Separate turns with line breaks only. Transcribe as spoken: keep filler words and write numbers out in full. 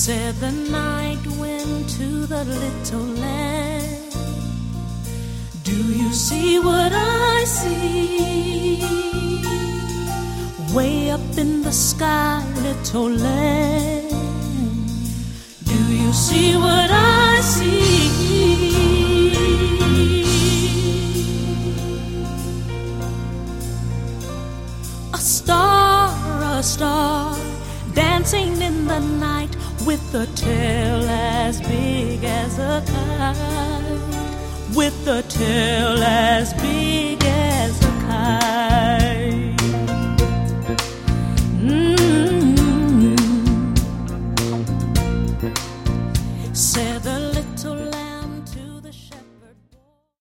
Said the night wind to the little land, do you see what I see? Way up in the sky, little land, do you see what I see? A star, a star, dancing in the night with a tail as big as a kite, with a tail as big as a kite.